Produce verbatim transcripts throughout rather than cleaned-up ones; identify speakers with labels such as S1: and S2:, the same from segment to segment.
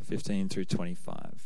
S1: fifteen through twenty-five.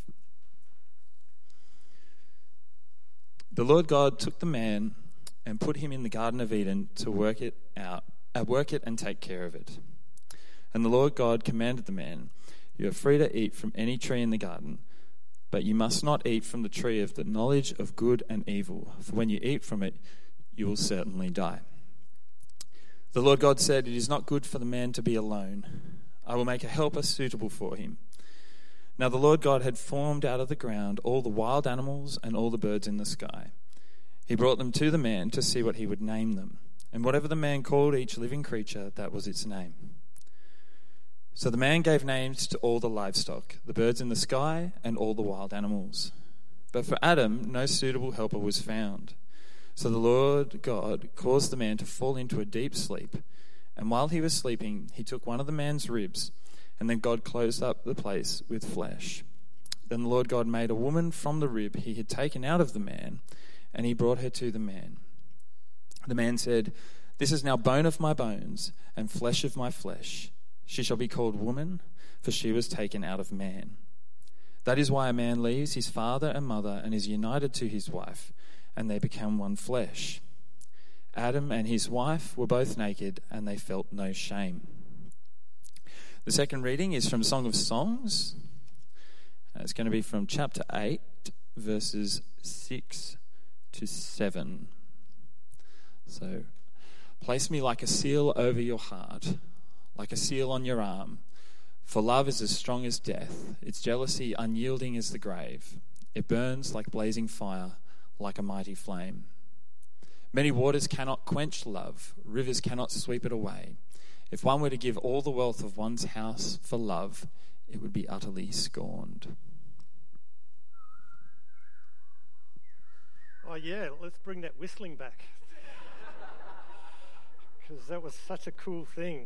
S1: The Lord God took the man and put him in the Garden of Eden to work it out, uh, work it and take care of it. And the Lord God commanded the man, "You are free to eat from any tree in the garden, but you must not eat from the tree of the knowledge of good and evil, for when you eat from it, you will certainly die." The Lord God said, "It is not good for the man to be alone. I will make a helper suitable for him." Now the Lord God had formed out of the ground all the wild animals and all the birds in the sky. He brought them to the man to see what he would name them. And whatever the man called each living creature, that was its name. So the man gave names to all the livestock, the birds in the sky, and all the wild animals. But for Adam, no suitable helper was found. So the Lord God caused the man to fall into a deep sleep. And while he was sleeping, he took one of the man's ribs, and then God closed up the place with flesh. Then the Lord God made a woman from the rib he had taken out of the man, and he brought her to the man. The man said, "This is now bone of my bones and flesh of my flesh. She shall be called woman, for she was taken out of man. That is why a man leaves his father and mother and is united to his wife, and they become one flesh." Adam and his wife were both naked, and they felt no shame. The second reading is from Song of Songs. It's going to be from chapter eight, verses six to seven. So, place me like a seal over your heart, like a seal on your arm. For love is as strong as death, its jealousy unyielding as the grave. It burns like blazing fire, like a mighty flame. Many waters cannot quench love, rivers cannot sweep it away. If one were to give all the wealth of one's house for love, it would be utterly scorned.
S2: Oh yeah, let's bring that whistling back. Because that was such a cool thing.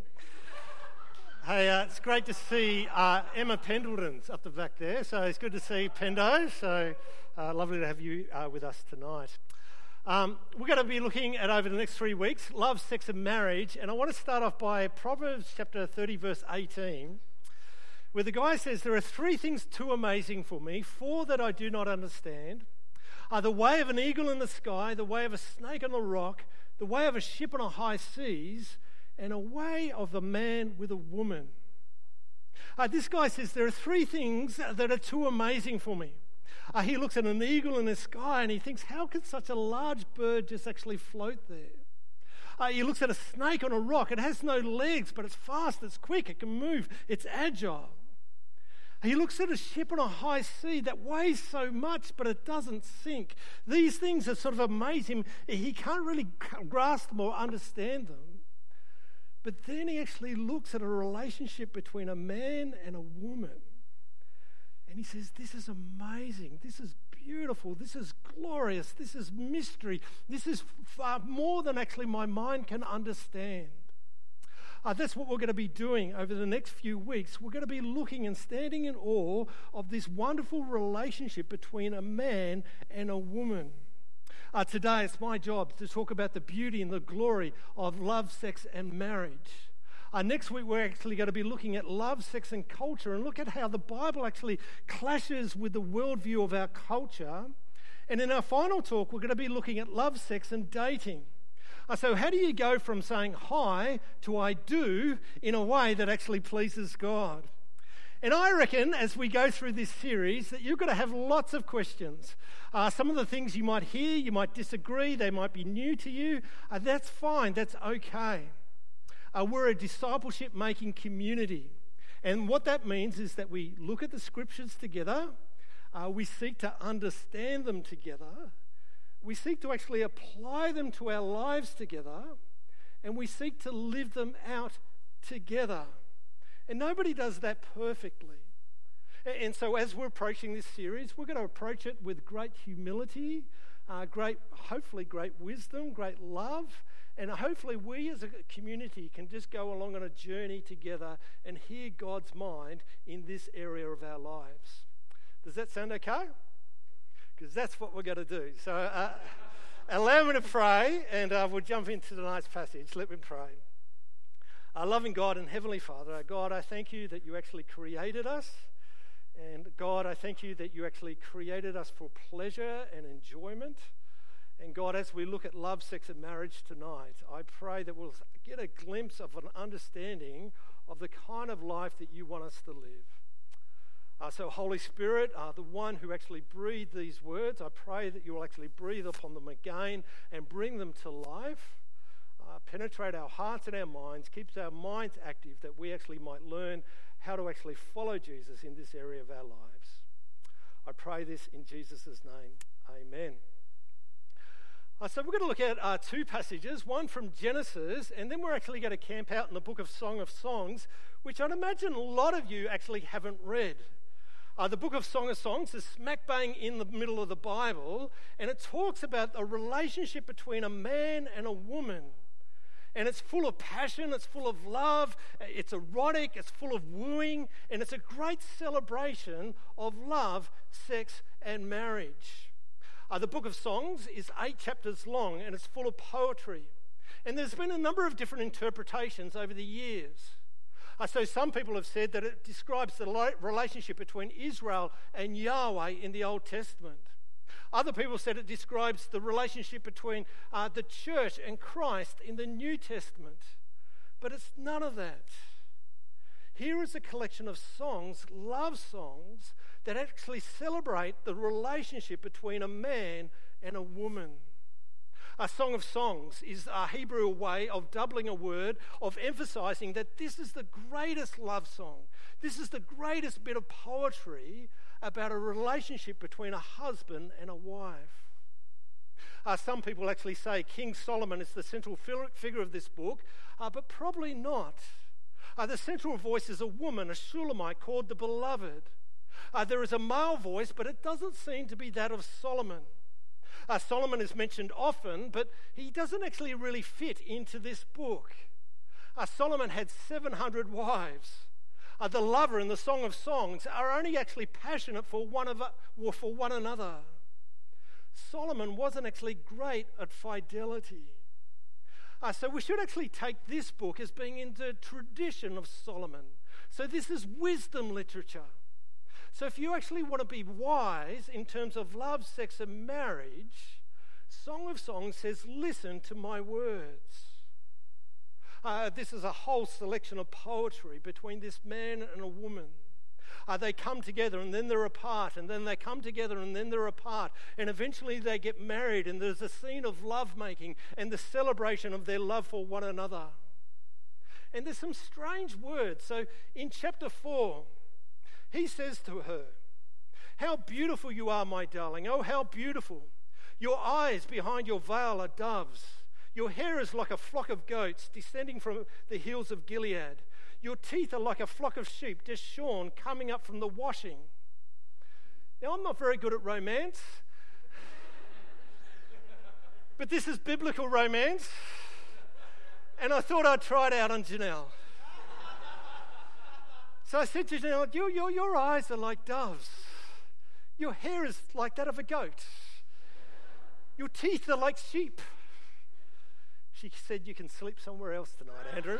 S2: Hey, uh, it's great to see uh, Emma Pendleton's up the back there. So it's good to see Pendo. So uh, lovely to have you uh, with us tonight. Um, we're going to be looking at, over the next three weeks, love, sex and marriage. And I want to start off by Proverbs chapter thirty, verse eighteen, where the guy says, "There are three things too amazing for me, four that I do not understand. Are the way of an eagle in the sky, the way of a snake on the rock, the way of a ship on a high seas, and a way of the man with a woman." Uh, this guy says there are three things that are too amazing for me. Uh, he looks at an eagle in the sky and he thinks, how could such a large bird just actually float there? Uh, he looks at a snake on a rock. It has no legs, but it's fast, it's quick, it can move, it's agile. He looks at a ship on a high sea that weighs so much, but it doesn't sink. These things that sort of amaze him. He can't really grasp them or understand them. But then he actually looks at a relationship between a man and a woman. And he says, this is amazing. This is beautiful. This is glorious. This is mystery. This is far more than actually my mind can understand. Uh, that's what we're going to be doing over the next few weeks. We're going to be looking and standing in awe of this wonderful relationship between a man and a woman. Uh, today, it's my job to talk about the beauty and the glory of love, sex, and marriage. Uh, next week, we're actually going to be looking at love, sex, and culture, and look at how the Bible actually clashes with the worldview of our culture. And in our final talk, we're going to be looking at love, sex, and dating. Uh, so how do you go from saying hi to I do in a way that actually pleases God? And I reckon as we go through this series that you're going to have lots of questions. Uh, some of the things you might hear, you might disagree, they might be new to you. Uh, that's fine, that's okay. Uh, we're a discipleship-making community. And what that means is that we look at the scriptures together, uh, we seek to understand them together, we seek to actually apply them to our lives together, and we seek to live them out together. And nobody does that perfectly. And so as we're approaching this series, we're going to approach it with great humility, uh, great, hopefully great wisdom, great love, and hopefully we as a community can just go along on a journey together and hear God's mind in this area of our lives. Does that sound okay? Because that's what we're going to do. So uh, allow me to pray, and uh, we'll jump into tonight's passage. Let me pray. Our loving God and Heavenly Father, our God, I thank you that you actually created us, And God, I thank you that you actually created us for pleasure and enjoyment. And God, as we look at love, sex, and marriage tonight, I pray that we'll get a glimpse of an understanding of the kind of life that you want us to live. Uh, so Holy Spirit, uh, the one who actually breathed these words, I pray that you will actually breathe upon them again and bring them to life. Uh, penetrate our hearts and our minds, keeps our minds active, that we actually might learn how to actually follow Jesus in this area of our lives. I pray this in Jesus' name. Amen. Uh, so we're going to look at uh, two passages, one from Genesis, and then we're actually going to camp out in the book of Song of Songs, which I'd imagine a lot of you actually haven't read. Uh, the book of Song of Songs is smack bang in the middle of the Bible, and it talks about a relationship between a man and a woman. And it's full of passion, it's full of love, it's erotic, it's full of wooing, and it's a great celebration of love, sex, and marriage. Uh, the book of Songs is eight chapters long, and it's full of poetry. And there's been a number of different interpretations over the years. Uh, so some people have said that it describes the lo- relationship between Israel and Yahweh in the Old Testament. Other people said it describes the relationship between uh, the church and Christ in the New Testament. But it's none of that. Here is a collection of songs, love songs, that actually celebrate the relationship between a man and a woman. A Song of Songs is a Hebrew way of doubling a word, of emphasizing that this is the greatest love song. This is the greatest bit of poetry about a relationship between a husband and a wife. Uh, some people actually say King Solomon is the central figure of this book, uh, but probably not. Uh, the central voice is a woman, a Shulamite called the Beloved. Uh, there is a male voice, but it doesn't seem to be that of Solomon. Uh, Solomon is mentioned often, but he doesn't actually really fit into this book. Uh, Solomon had seven hundred wives. Uh, the lover in the Song of Songs are only actually passionate for one, of, or for one another. Solomon wasn't actually great at fidelity. Uh, so we should actually take this book as being in the tradition of Solomon. So this is wisdom literature. So if you actually want to be wise in terms of love, sex, and marriage, Song of Songs says, listen to my words. Uh, this is a whole selection of poetry between this man and a woman. Uh, they come together and then they're apart, and then they come together and then they're apart, and eventually they get married, and there's a scene of lovemaking and the celebration of their love for one another. And there's some strange words. So in chapter four, he says to her, "How beautiful you are, my darling. Oh, how beautiful. Your eyes behind your veil are doves. Your hair is like a flock of goats descending from the hills of Gilead. Your teeth are like a flock of sheep just shorn, coming up from the washing." Now, I'm not very good at romance, but this is biblical romance, and I thought I'd try it out on Janelle. So I said to Janelle, your, your, your eyes are like doves. Your hair is like that of a goat. Your teeth are like sheep. She said, "You can sleep somewhere else tonight, Andrew."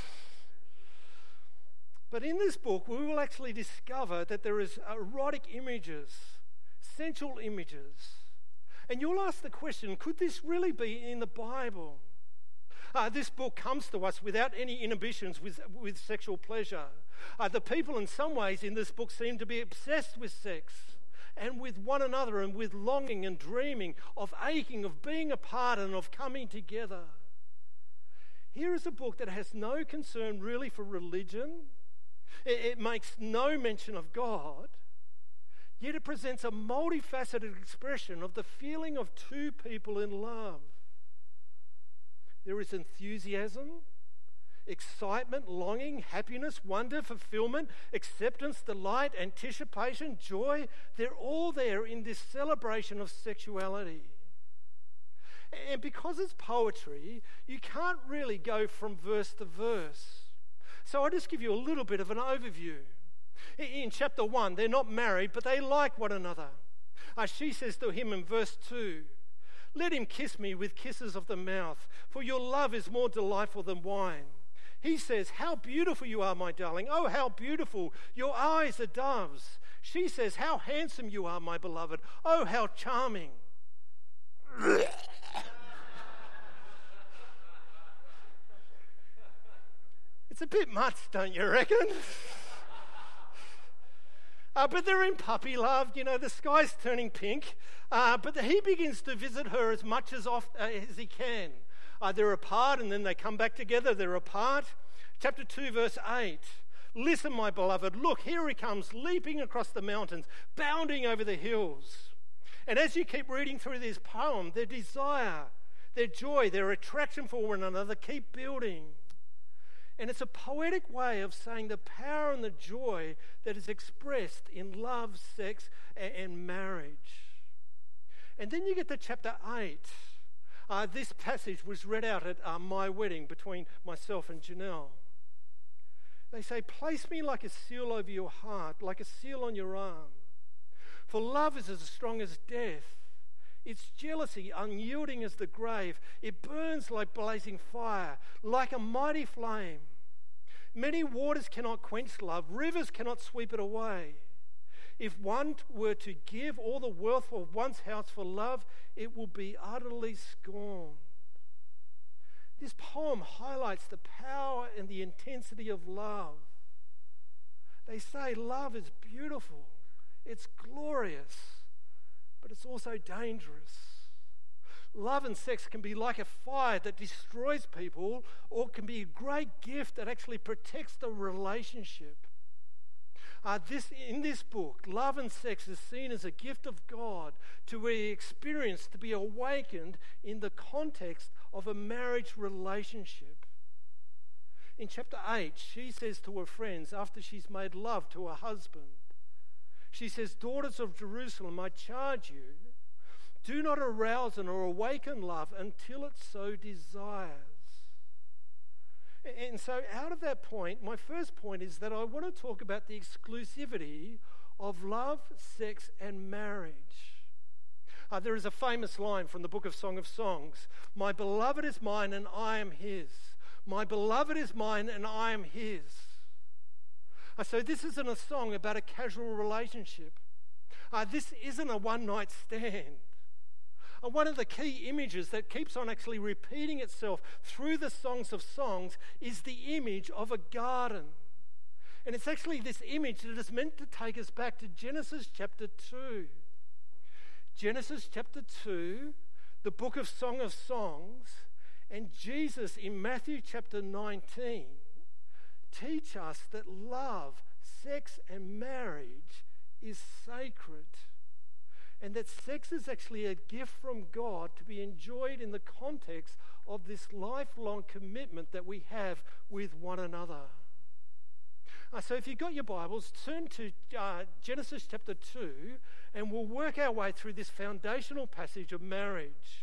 S2: But in this book, we will actually discover that there is erotic images, sensual images. And you'll ask the question, could this really be in the Bible? Uh, this book comes to us without any inhibitions with, with sexual pleasure. Uh, the people in some ways in this book seem to be obsessed with sex and with one another, and with longing and dreaming, of aching, of being apart, and of coming together. Here is a book that has no concern really for religion. It, it makes no mention of God, yet it presents a multifaceted expression of the feeling of two people in love. There is enthusiasm, excitement, longing, happiness, wonder, fulfillment, acceptance, delight, anticipation, joy. They're all there in this celebration of sexuality. And because it's poetry, you can't really go from verse to verse. So I'll just give you a little bit of an overview. In chapter one, they're not married, but they like one another. Uh, she says to him in verse two, "Let him kiss me with kisses of the mouth, for your love is more delightful than wine." He says, "How beautiful you are, my darling. Oh, how beautiful. Your eyes are doves." She says, "How handsome you are, my beloved. Oh, how charming." It's a bit much, don't you reckon? Uh, but they're in puppy love. You know, the sky's turning pink. Uh, but the, he begins to visit her as much as, oft, uh, as he can. Uh, they're apart, and then they come back together. They're apart. Chapter two, verse eight. "Listen, my beloved. Look, here he comes, leaping across the mountains, bounding over the hills." And as you keep reading through this poem, their desire, their joy, their attraction for one another keep building. And it's a poetic way of saying the power and the joy that is expressed in love, sex, and marriage. And then you get to chapter eight. Uh, this passage was read out at uh, my wedding between myself and Janelle. They say, "Place me like a seal over your heart, like a seal on your arm. For love is as strong as death. Its jealousy unyielding as the grave. It burns like blazing fire, like a mighty flame. Many waters cannot quench love. Rivers cannot sweep it away. If one were to give all the wealth of one's house for love, it will be utterly scorned." This poem highlights the power and the intensity of love. They say love is beautiful, it's glorious, but it's also dangerous. Love and sex can be like a fire that destroys people, or can be a great gift that actually protects the relationship. Uh, this, in this book, love and sex is seen as a gift of God to be experienced, to be awakened in the context of a marriage relationship. In chapter eight, she says to her friends, after she's made love to her husband, she says, "Daughters of Jerusalem, I charge you, do not arouse and or awaken love until it so desires." And so out of that point, my first point is that I want to talk about the exclusivity of love, sex, and marriage. Uh, there is a famous line from the book of Song of Songs. "My beloved is mine and I am his. My beloved is mine and I am his." Uh, so this isn't a song about a casual relationship. Uh, this isn't a one-night stand. And one of the key images that keeps on actually repeating itself through the Songs of Songs is the image of a garden. And it's actually this image that is meant to take us back to Genesis chapter two. Genesis chapter two, the book of Song of Songs, and Jesus in Matthew chapter nineteen teach us that love, sex, and marriage is sacred. And that sex is actually a gift from God to be enjoyed in the context of this lifelong commitment that we have with one another. Uh, so if you've got your Bibles, turn to uh, Genesis chapter two, and we'll work our way through this foundational passage of marriage.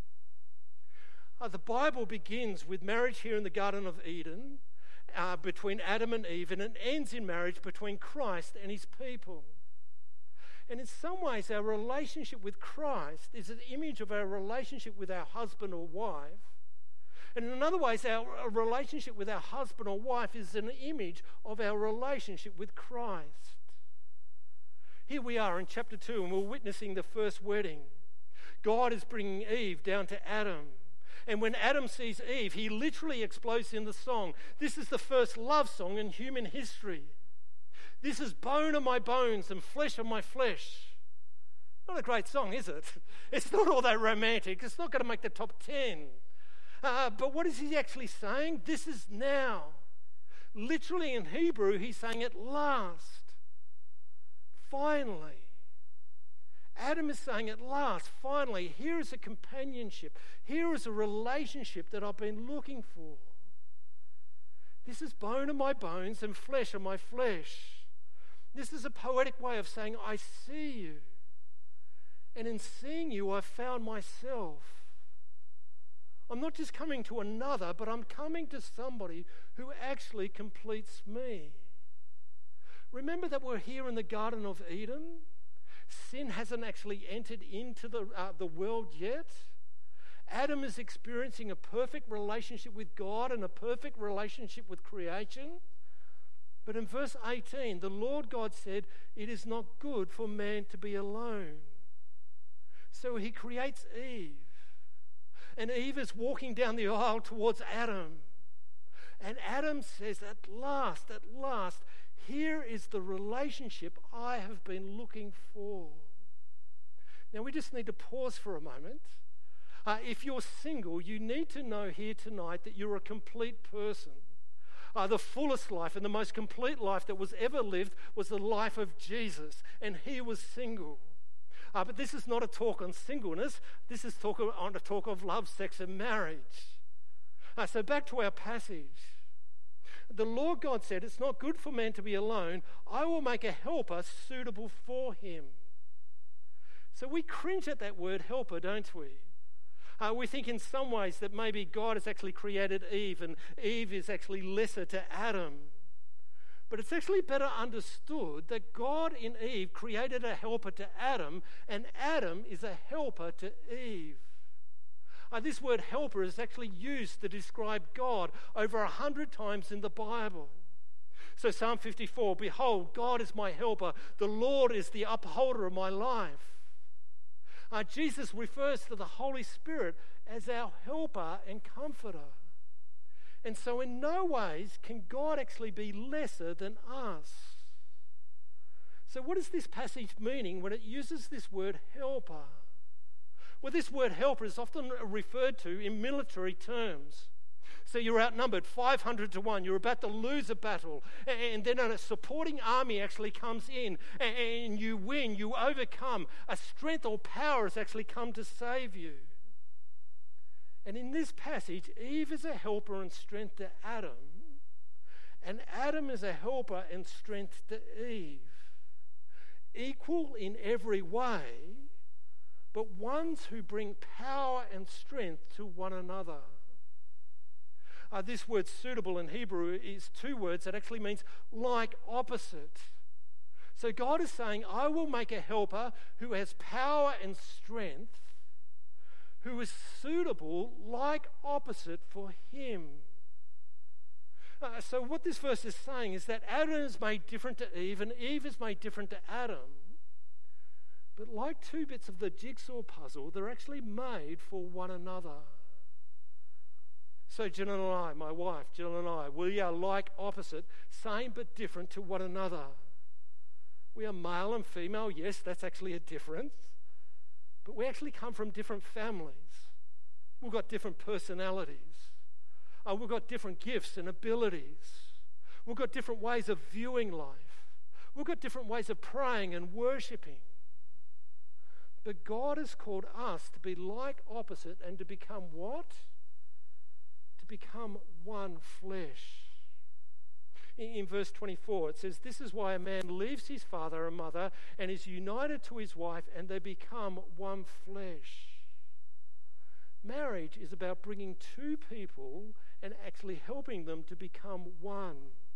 S2: Uh, the Bible begins with marriage here in the Garden of Eden uh, between Adam and Eve, and it ends in marriage between Christ and his people. And in some ways, our relationship with Christ is an image of our relationship with our husband or wife. And in other ways, our relationship with our husband or wife is an image of our relationship with Christ. Here we are in chapter two, and we're witnessing the first wedding. God is bringing Eve down to Adam. And when Adam sees Eve, he literally explodes in the song. This is the first love song in human history. "This is bone of my bones and flesh of my flesh." Not a great song, is it? It's not all that romantic. It's not going to make the top ten. Uh, but what is he actually saying? This is now. Literally in Hebrew, he's saying at last. Finally. Adam is saying at last, finally, here is a companionship. Here is a relationship that I've been looking for. This is bone of my bones and flesh of my flesh. This is a poetic way of saying, I see you. And in seeing you, I've found myself. I'm not just coming to another, but I'm coming to somebody who actually completes me. Remember that we're here in the Garden of Eden? Sin hasn't actually entered into the, uh, the world yet. Adam is experiencing a perfect relationship with God and a perfect relationship with creation. But in verse eighteen, the Lord God said, "It is not good for man to be alone." So he creates Eve. And Eve is walking down the aisle towards Adam. And Adam says, at last, at last, here is the relationship I have been looking for. Now we just need to pause for a moment. Uh, if you're single, you need to know here tonight that you're a complete person. Uh, the fullest life and the most complete life that was ever lived was the life of Jesus, and he was single. Uh, but this is not a talk on singleness. This is talk on a talk of love, sex, and marriage. Uh, so back to our passage. The Lord God said, "It's not good for man to be alone. I will make a helper suitable for him." So we cringe at that word helper, don't we? Uh, we think in some ways that maybe God has actually created Eve and Eve is actually lesser to Adam. But it's actually better understood that God in Eve created a helper to Adam, and Adam is a helper to Eve. Uh, this word helper is actually used to describe God over a hundred times in the Bible. So Psalm fifty-four, "Behold, God is my helper. The Lord is the upholder of my life." Uh, Jesus refers to the Holy Spirit as our helper and comforter. And so in no ways can God actually be lesser than us. So what is this passage meaning when it uses this word helper? Well, this word helper is often referred to in military terms. So you're outnumbered five hundred to one, you're about to lose a battle, and then a supporting army actually comes in, and you win, you overcome. A strength or power has actually come to save you. And in this passage, Eve is a helper and strength to Adam, and Adam is a helper and strength to Eve. Equal in every way, but ones who bring power and strength to one another. Uh, this word suitable in Hebrew is two words that actually means like opposite. So God is saying, I will make a helper who has power and strength, who is suitable like opposite for him. Uh, so what this verse is saying is that Adam is made different to Eve, and Eve is made different to Adam. But like two bits of the jigsaw puzzle, they're actually made for one another. So Jill and I, my wife, Jill and I, we are like opposite, same but different to one another. We are male and female, yes, that's actually a difference. But we actually come from different families. We've got different personalities. Uh, we've got different gifts and abilities. We've got different ways of viewing life. We've got different ways of praying and worshipping. But God has called us to be like opposite and to become what? To become one flesh. In, in verse twenty-four, it says, "This is why a man leaves his father and mother and is united to his wife, and they become one flesh." Marriage is about bringing two people and actually helping them to become one.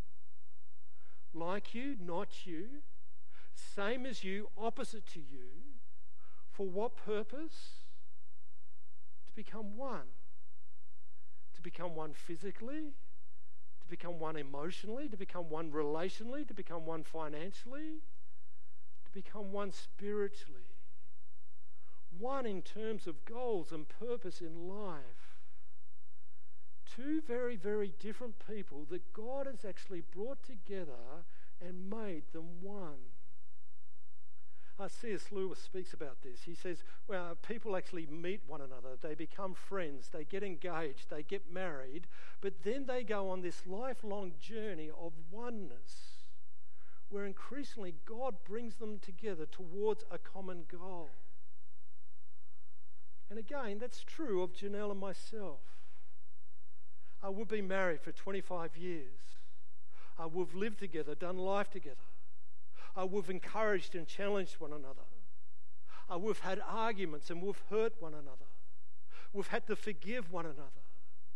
S2: Like you, not you. Same as you, opposite to you. For what purpose? To become one. To become one physically, to become one emotionally, to become one relationally, to become one financially, to become one spiritually. One in terms of goals and purpose in life. Two very, very different people that God has actually brought together and made them one. Uh, C S Lewis speaks about this. He says, well, people actually meet one another. They become friends. They get engaged. They get married. But then they go on this lifelong journey of oneness where increasingly God brings them together towards a common goal. And again, that's true of Janelle and myself. Uh, we've been married for twenty-five years. Uh, we've lived together, done life together. Uh, we've encouraged and challenged one another. Uh, we've had arguments and we've hurt one another. We've had to forgive one another.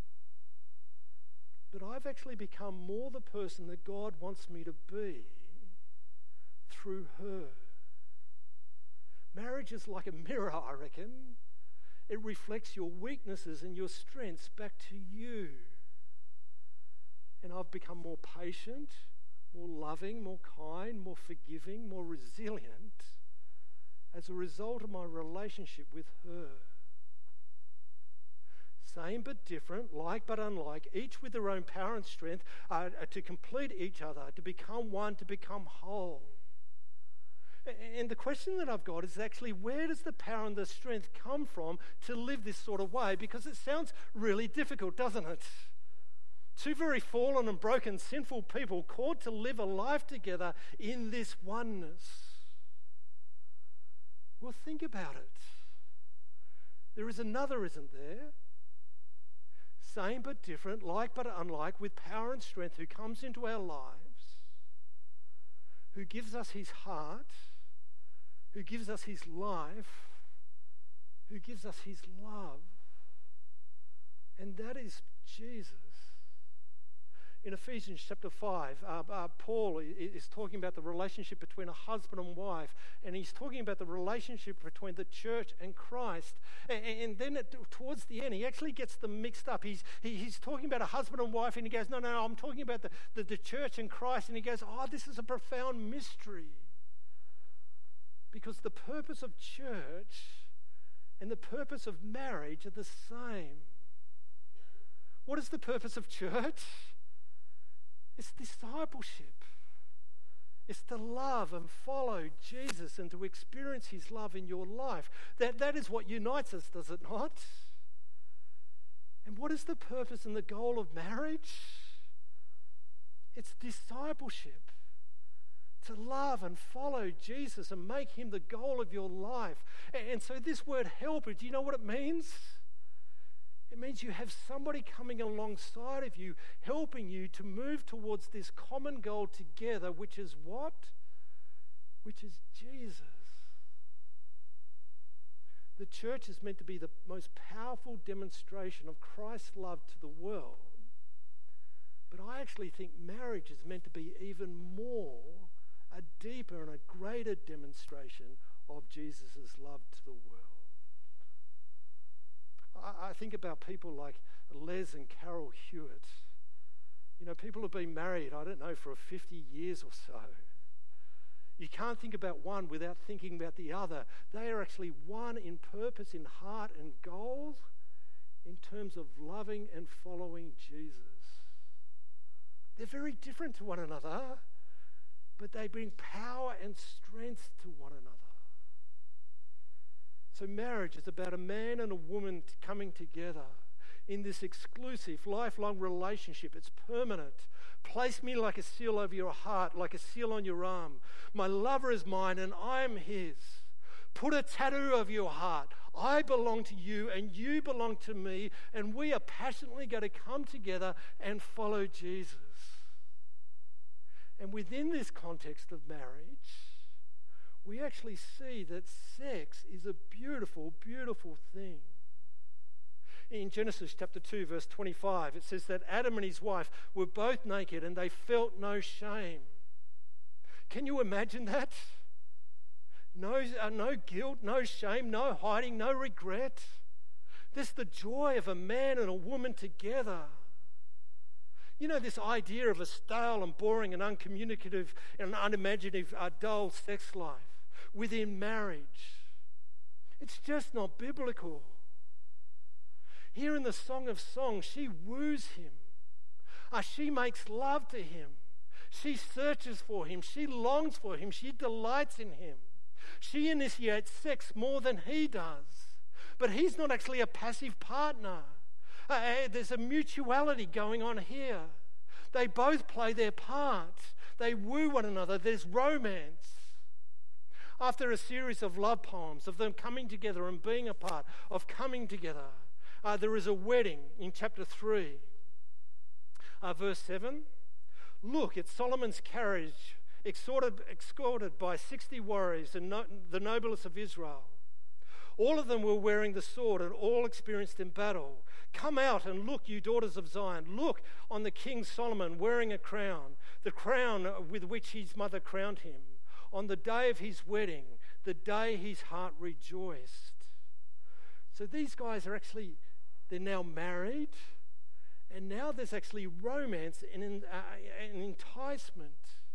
S2: But I've actually become more the person that God wants me to be through her. Marriage is like a mirror, I reckon. It reflects your weaknesses and your strengths back to you. And I've become more patient, more loving, more kind, more forgiving, more resilient as a result of my relationship with her. Same but different, like but unlike, each with their own power and strength uh, to complete each other, to become one, to become whole. And the question that I've got is actually, where does the power and the strength come from to live this sort of way? Because it sounds really difficult, doesn't it? Two very fallen and broken, sinful people called to live a life together in this oneness. Well, think about it. There is another, isn't there? Same but different, like but unlike, with power and strength, who comes into our lives, who gives us his heart, who gives us his life, who gives us his love. And that is Jesus. In Ephesians chapter five, uh, uh, Paul is talking about the relationship between a husband and wife, and he's talking about the relationship between the church and Christ. And, and then at, towards the end, he actually gets them mixed up. He's, he, he's talking about a husband and wife, and he goes, no, no, no, I'm talking about the, the, the church and Christ. And he goes, oh, this is a profound mystery. Because the purpose of church and the purpose of marriage are the same. What is the purpose of church? It's discipleship. It's to love and follow Jesus and to experience his love in your life. That, that is what unites us, does it not? And what is the purpose and the goal of marriage? It's discipleship. To love and follow Jesus and make him the goal of your life. And so this word helper, do you know what it means? It means you have somebody coming alongside of you, helping you to move towards this common goal together, which is what? Which is Jesus. The church is meant to be the most powerful demonstration of Christ's love to the world. But I actually think marriage is meant to be even more, a deeper and a greater demonstration of Jesus' love to the world. I think about people like Les and Carol Hewitt. You know, people have been married, I don't know, for fifty years or so. You can't think about one without thinking about the other. They are actually one in purpose, in heart and goals, in terms of loving and following Jesus. They're very different to one another, but they bring power and strength to one another. So marriage is about a man and a woman coming together in this exclusive, lifelong relationship. It's permanent. Place me like a seal over your heart, like a seal on your arm. My lover is mine and I am his. Put a tattoo over your heart. I belong to you and you belong to me, and we are passionately going to come together and follow Jesus. And within this context of marriage, we actually see that sex is a beautiful, beautiful thing. In Genesis chapter two, verse twenty-five, it says that Adam and his wife were both naked and they felt no shame. Can you imagine that? No, uh, no guilt, no shame, no hiding, no regret. This is the joy of a man and a woman together. You know, this idea of a stale and boring and uncommunicative and unimaginative, uh, dull sex life within marriage. It's just not biblical. Here in the Song of Songs, she woos him. Uh, she makes love to him. She searches for him. She longs for him. She delights in him. She initiates sex more than he does. But he's not actually a passive partner. Uh, there's a mutuality going on here. They both play their part. They woo one another. There's romance. After a series of love poems, of them coming together and being apart, of coming together, uh, there is a wedding in chapter three. Uh, verse seven. Look, it's Solomon's carriage, escorted, escorted by sixty warriors and no, the noblest of Israel. All of them were wearing the sword and all experienced in battle. Come out and look, you daughters of Zion. Look on the king Solomon wearing a crown, the crown with which his mother crowned him, on the day of his wedding, the day his heart rejoiced. So these guys are actually, they're now married, and now there's actually romance and an, uh, an enticement.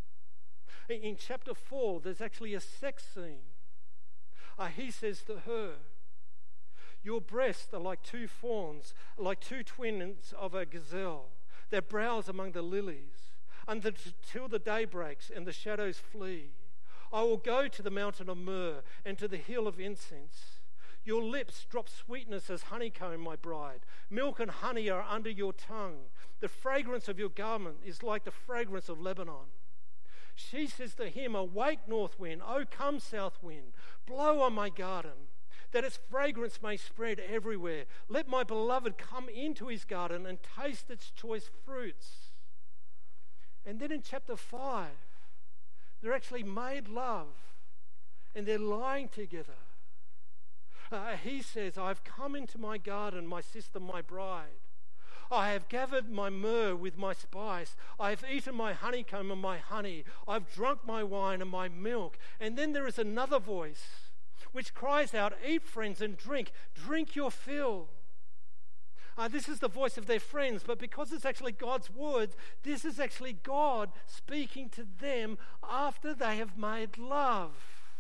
S2: In, in chapter four, there's actually a sex scene. Uh, he says to her, "Your breasts are like two fawns, like two twins of a gazelle. Their brows among the lilies. Until the day breaks and the shadows flee, I will go to the mountain of myrrh and to the hill of incense. Your lips drop sweetness as honeycomb, my bride. Milk and honey are under your tongue. The fragrance of your garment is like the fragrance of Lebanon." She says to him, "Awake, north wind, oh come, south wind, blow on my garden, that its fragrance may spread everywhere. Let my beloved come into his garden and taste its choice fruits." And then in chapter five, they're actually made love and they're lying together. Uh, he says, "I've come into my garden, my sister, my bride. I have gathered my myrrh with my spice. I have eaten my honeycomb and my honey. I've drunk my wine and my milk." And then there is another voice which cries out, "Eat, friends, and drink. Drink your fill." Uh, this is the voice of their friends, but because it's actually God's words, this is actually God speaking to them after they have made love.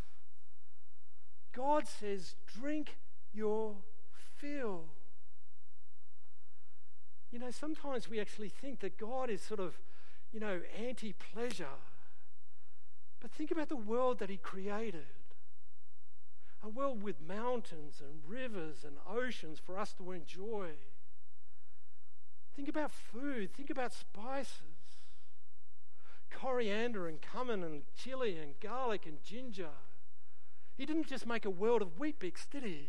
S2: God says, "Drink your fill." You know, sometimes we actually think that God is sort of, you know, anti-pleasure. But think about the world that he created. A world with mountains and rivers and oceans for us to enjoy. Think about food. Think about spices. Coriander and cumin and chili and garlic and ginger. He didn't just make a world of Weet-Bix, did he?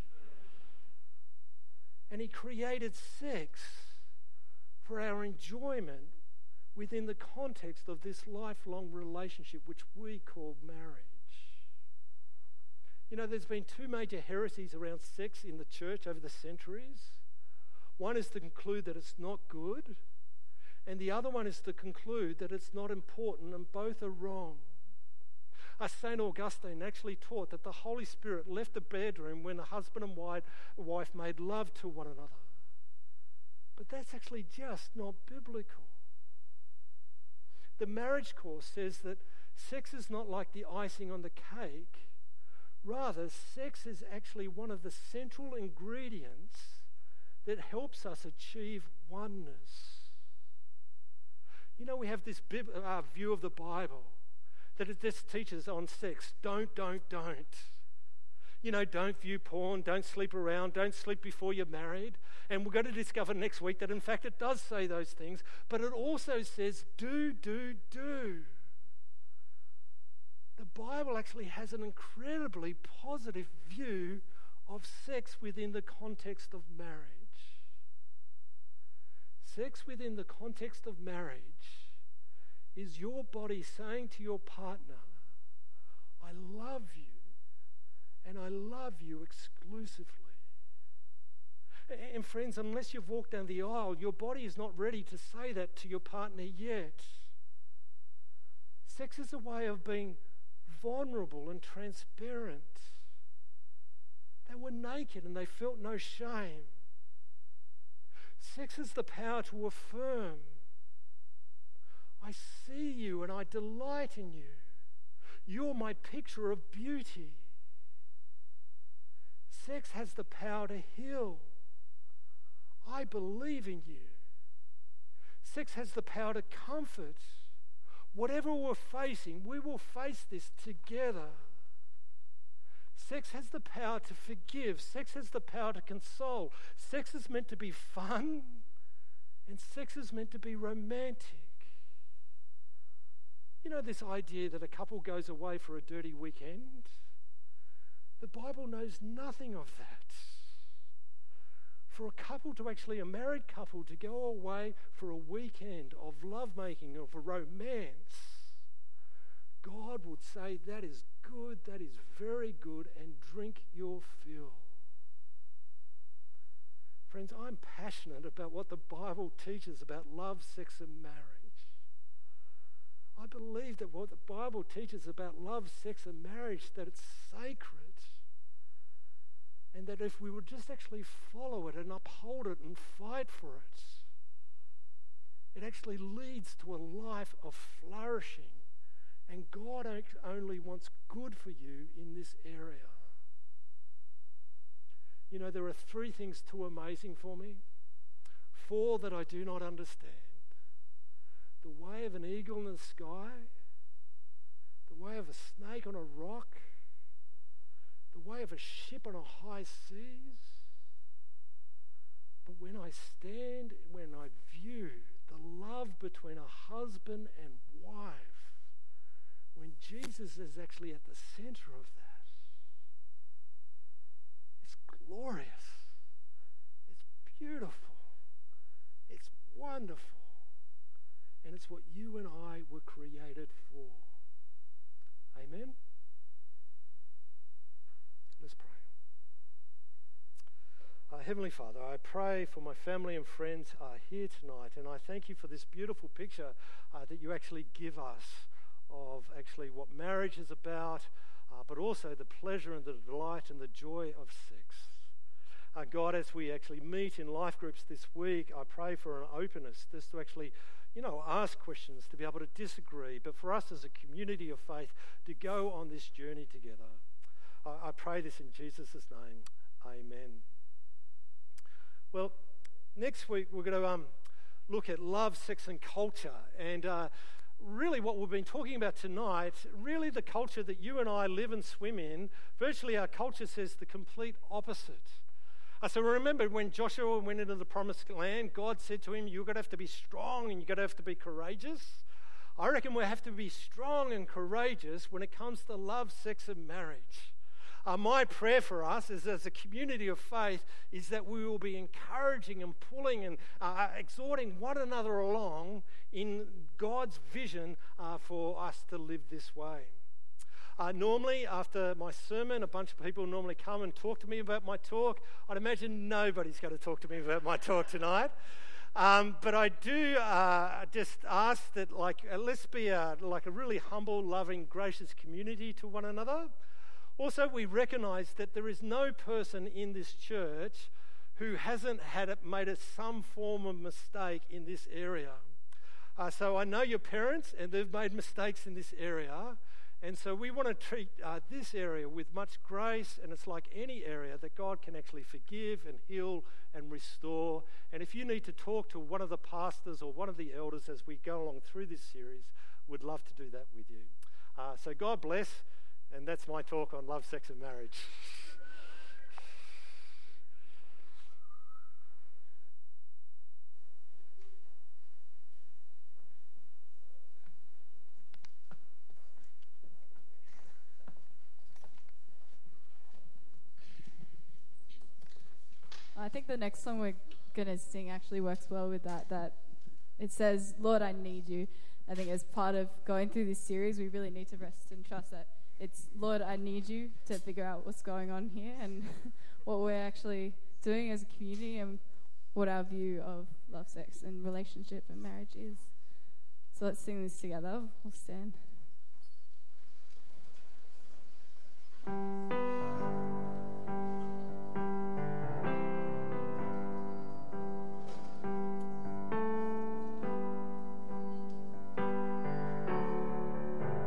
S2: And he created sex for our enjoyment within the context of this lifelong relationship which we call marriage. You know, there's been two major heresies around sex in the church over the centuries. One is to conclude that it's not good, and the other one is to conclude that it's not important, and both are wrong. Uh, Saint Augustine actually taught that the Holy Spirit left the bedroom when the husband and wife made love to one another. But that's actually just not biblical. The marriage course says that sex is not like the icing on the cake. Rather, sex is actually one of the central ingredients that helps us achieve oneness. You know, we have this bib- uh, view of the Bible that it just teaches on sex. Don't, don't, don't. You know, don't view porn, don't sleep around, don't sleep before you're married. And we're going to discover next week that in fact it does say those things, but it also says do, do, do. The Bible actually has an incredibly positive view of sex within the context of marriage. Sex within the context of marriage is your body saying to your partner, "I love you, and I love you exclusively." And friends, unless you've walked down the aisle, your body is not ready to say that to your partner yet. Sex is a way of being vulnerable and transparent. They were naked and they felt no shame. Sex has the power to affirm, "I see you and I delight in you. You're my picture of beauty." Sex has the power to heal. "I believe in you." Sex has the power to comfort. Whatever we're facing, we will face this together. Sex has the power to forgive. Sex has the power to console. Sex is meant to be fun, and sex is meant to be romantic. You know, this idea that a couple goes away for a dirty weekend? The Bible knows nothing of that. For a couple to actually, a married couple, to go away for a weekend of lovemaking, of romance, God would say that is good, that is very good, and drink your fill. Friends, I'm passionate about what the Bible teaches about love, sex, and marriage. I believe that what the Bible teaches about love, sex, and marriage, that it's sacred. And that if we would just actually follow it and uphold it and fight for it, it actually leads to a life of flourishing And God only wants good for you in this area. You know, there are three things too amazing for me. Four that I do not understand. The way of an eagle in the sky, the way of a snake on a rock, the way of a ship on a high seas. But when I stand, when I view the love between a husband and wife, when Jesus is actually at the center of that, it's glorious. It's beautiful. It's wonderful. And it's what you and I were created for. Amen? Let's pray. Uh, Heavenly Father, I pray for my family and friends uh, here tonight, and I thank you for this beautiful picture uh, that you actually give us of actually what marriage is about, uh, but also the pleasure and the delight and the joy of sex. Uh, God, as we actually meet in life groups this week, I pray for an openness just to actually, you know, ask questions, to be able to disagree, but for us as a community of faith to go on this journey together. I, I pray this in Jesus' name. Amen. Well, next week we're going to um, look at love, sex and culture. And uh, really what we've been talking about tonight, really the culture that you and I live and swim in, virtually our culture says the complete opposite. Uh, so remember when Joshua went into the promised land, God said to him, you're going to have to be strong and you're going to have to be courageous. I reckon we have to be strong and courageous when it comes to love, sex and marriage. Uh, my prayer for us is, as a community of faith, is that we will be encouraging and pulling and uh, exhorting one another along in God's vision uh, for us to live this way. Uh, normally, after my sermon, a bunch of people normally come and talk to me about my talk. I'd imagine nobody's going to talk to me about my talk tonight. Um, but I do uh, just ask that, like, uh, let's be a, like a really humble, loving, gracious community to one another. Also, we recognise that there is no person in this church who hasn't had it, made it some form of mistake in this area. Uh, so I know your parents, and they've made mistakes in this area. And so we want to treat uh, this area with much grace, and it's like any area that God can actually forgive and heal and restore. And if you need to talk to one of the pastors or one of the elders as we go along through this series, we'd love to do that with you. Uh, so God bless. And that's my talk on love, sex, and marriage.
S3: I think the next song we're going to sing actually works well with that. That it says, Lord, I need you. I think as part of going through this series, we really need to rest and trust that it's, Lord, I need you to figure out what's going on here and what we're actually doing as a community and what our view of love, sex, and relationship and marriage is. So let's sing this together. We'll stand.